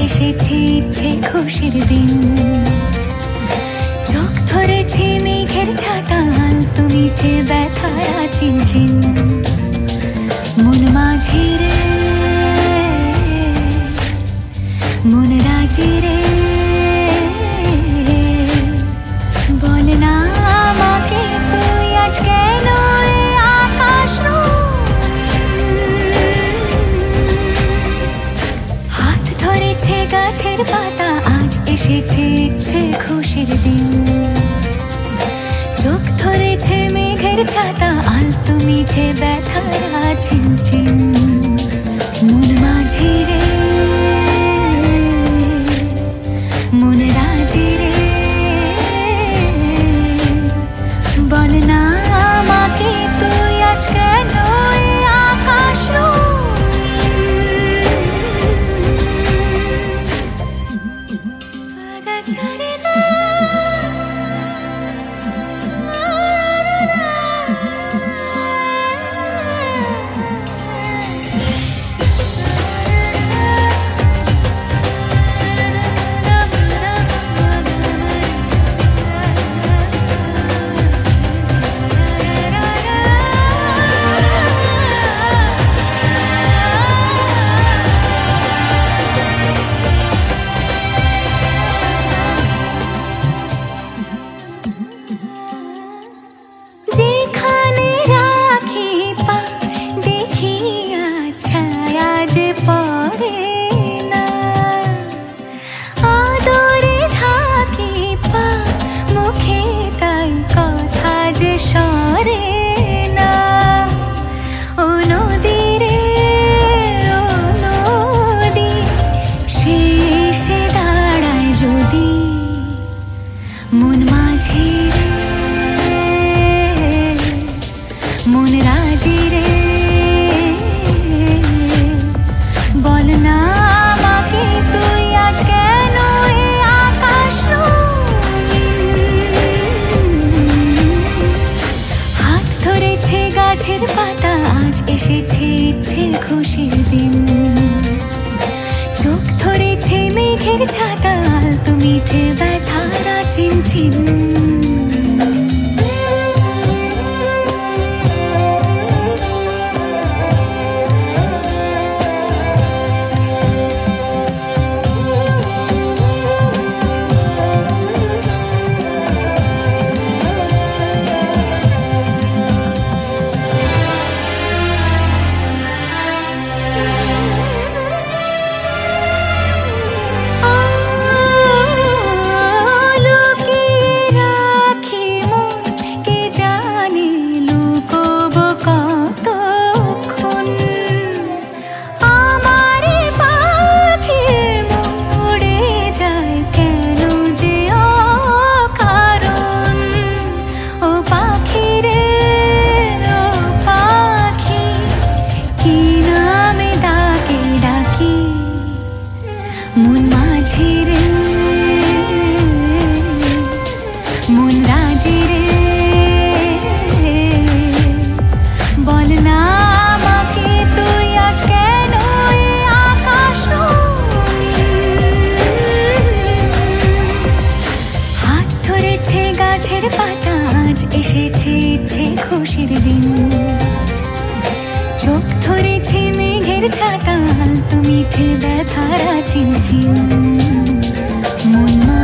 এসেছে ইচ্ছে খুশির দিন। চোখ ধরেছে মেঘের ছাতা, আলতো মিঠে ব্যথায় চিনচিন। মন মাঝি রে, মন রাজি রে, বল না আমাকে তুই আজ কেন এ আকাশ হাত ধরেছে গাছের পাতা, আজ এসেছে ইচ্ছে খুশির দিন। চোখ ধরেছে মেঘের ছাতা, আলতো মিঠে ব্যথারা চিনচিন। মন মাঝি রে, মন রাজি রে, বল না আমাকে তুই আজ কেন এ আকাশ মন রাজি রে, বল না আমাকে তুই আজ কেন এ আকাশ হাত ধরেছে গাছের পাতা, আজ এসেছে ইচ্ছে খুশির দিন। চোখ ধরেছে মেঘের ছাতা, আলতো মিঠে ব্যথারা চিনচিন। মন মাঝি রে, মন রাজি রে, বল না আমাকে তুই আজ কেন এ আকাশ হাত ধরেছে গাছের পাতা, আজ এসেছে ইচ্ছে খুশির দিন। চোখ ধরেছে মেঘের ছাতা, আলতো মিঠে ব্যথারা চিনচিন। মন